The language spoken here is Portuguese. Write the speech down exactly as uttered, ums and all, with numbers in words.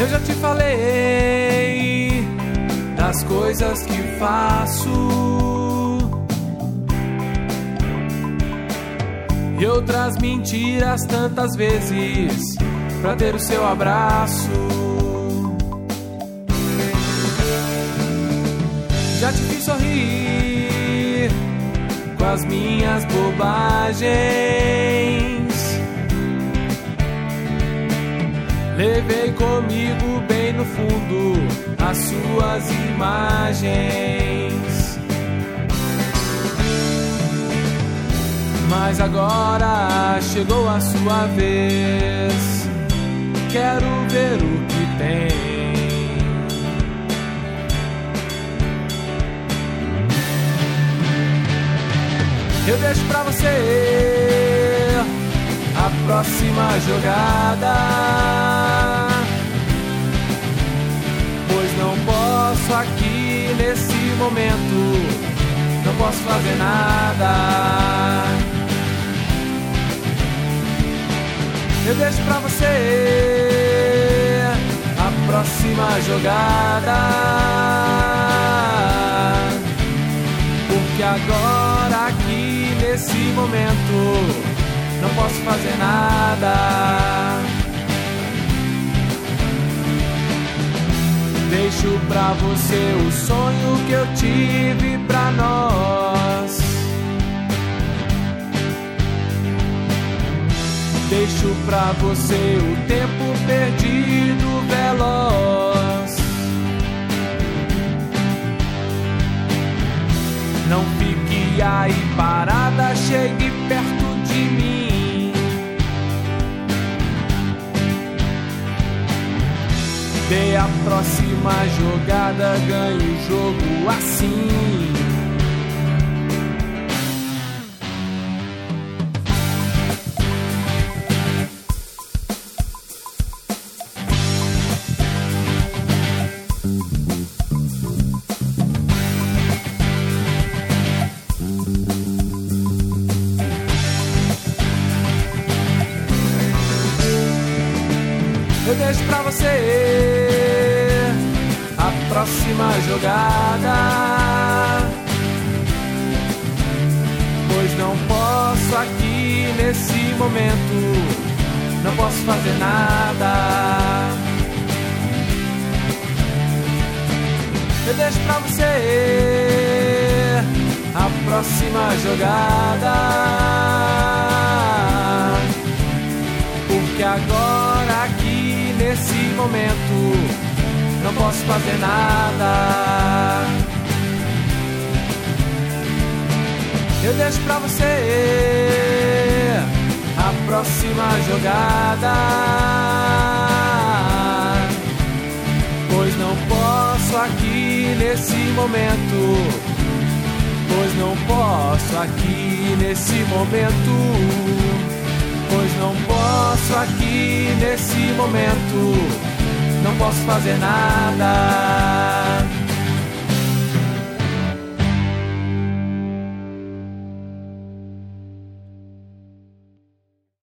Eu já te falei das coisas que faço e outras mentiras tantas vezes pra ter o seu abraço. Já te fiz sorrir com as minhas bobagens, levei comigo bem no fundo as suas imagens. Mas agora chegou a sua vez, quero ver o que tem. Eu deixo pra você a próxima jogada, pois não posso aqui nesse momento, não posso fazer nada. Eu deixo pra você a próxima jogada, porque agora aqui nesse momento não posso fazer nada. Deixo pra você o sonho que eu tive pra nós. Deixo pra você o tempo perdido veloz. Não fique aí parada, chegue perto de mim. Dê a próxima jogada, ganhe o jogo assim. Eu deixo pra você a próxima jogada, pois não posso aqui nesse momento, não posso fazer nada. Eu deixo pra você a próxima jogada, porque agora aqui nesse momento não posso fazer nada. Eu deixo pra você a próxima jogada, pois não posso aqui nesse momento, pois não posso aqui nesse momento, pois não posso aqui nesse momento, não posso fazer nada.